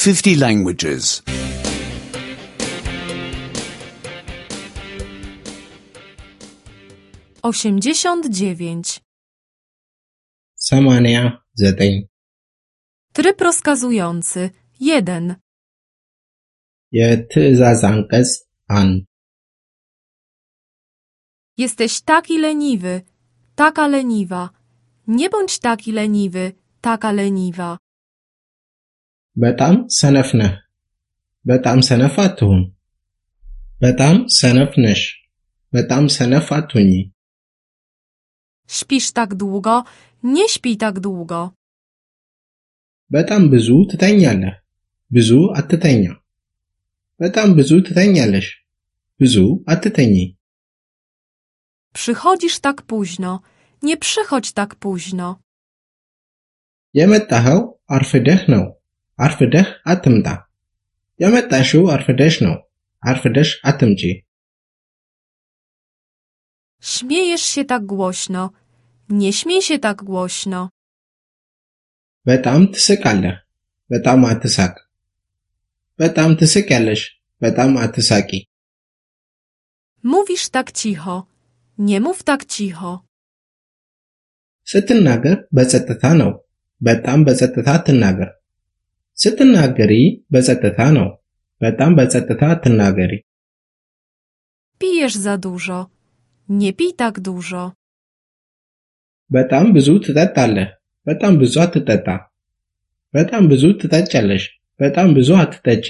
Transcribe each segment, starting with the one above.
50 languages. 89. 89 Tryb rozkazujący 1. የትእዛዝ አንቀጽ 1 Jesteś taki leniwy, taka leniwa. Nie bądź taki leniwy, taka leniwa. በጣም ሰነፍ ነህ በጣም ሰነፍ አትሁን በጣም ሰነፍ ነሽ በጣም ሰነፍ አትሁኚ Śpisz tak długo, nie śpij tak długo. በጣም ብዙ ትተኛለህ ብዙ አትተኛ በጣም ብዙ ትተኛለሽ ብዙ አትተኚ Przychodzisz tak późno, nie przychodź tak późno. የመጣኸው አርፍደህ ነው አርፍደህ አትምጣ የመጣሽው አርፍደሽ ነው አርፍደሽ አትምጪ Śmiejesz się tak głośno, nie śmiej się tak głośno. በጣም ትስቃለህ በጣም አትሳቅ በጣም ትስቂያለሽ በጣም አትሳቂ Mówisz tak cicho, nie mów tak cicho. ስትናገር በጸጥታ ነው በጣም በጸጥታ አትናገር ስትናገሪ በጸጥታ ነው በጣም በጸጥታ አትናገሪ Pijesz za dużo, nie pij tak dużo. በጣም ብዙ ትጠጣለህ በጣም ብዙ አትጠጣ በጣም ብዙ ትጠጫለሽ በጣም ብዙ አትጠጪ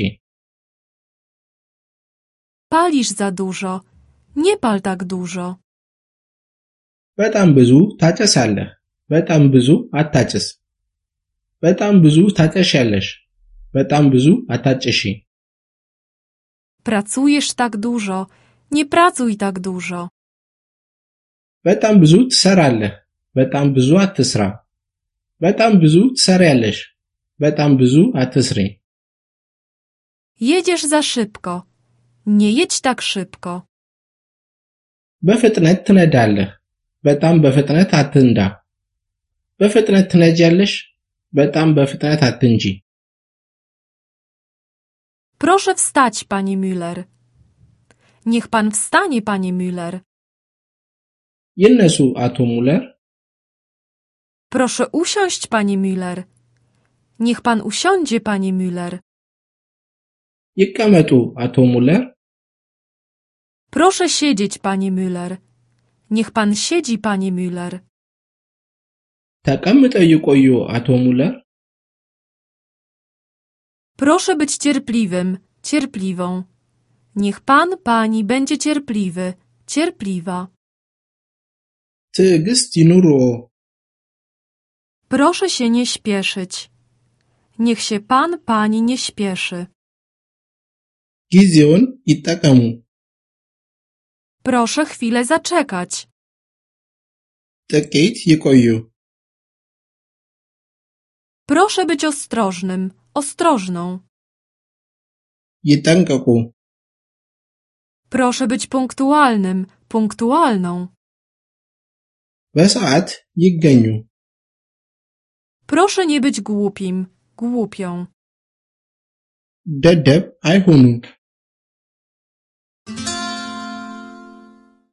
Palisz za dużo, nie pal tak dużo. በጣም ብዙ ታጨሳለህ በጣም ብዙ አታጭስ በጣም ብዙ ታጨሻለሽ በጣም ብዙ አታጭሺ Pracujesz tak dużo, nie pracuj tak dużo. በጣም ብዙ ትሰራለህ በጣም ብዙ አትስራ በጣም ብዙ ትሰሪያለሽ በጣም ብዙ አትስሪ Jedziesz za szybko, nie jedź tak szybko. በፍጥነት ትነዳለህ በጣም በፍጥነት አትንዳ በፍጥነት ትነጃለሽ በጣም በፍጥነት አትንጂ Proszę wstać, panie Müller. Niech pan wstanie, panie Müller. ይነሱ አቶ ሙለር Proszę usiąść, panie Müller. Niech pan usiądzie, panie Müller. ይቀመጡ አቶ ሙለር Proszę siedzieć, panie Müller. Niech pan siedzi, panie Müller. ተቀምጠው ይቆዩ አቶ ሙለር Proszę być cierpliwym, cierpliwą. Niech pan, pani będzie cierpliwy, cierpliwa. ትዕግስት ይኑርዎ Proszę się nie śpieszyć. Niech się pan, pani nie śpieszy. ጊዜውን ይጠቀሙ Proszę chwilę zaczekać. ጥቂት ይቆዩ Proszę być ostrożnym, ostrożną. ይጠንቀቁ Proszę być punktualnym, punktualną. በሰዓት ይገኙ Proszę nie być głupim, głupią. ደደብ አይሁኑ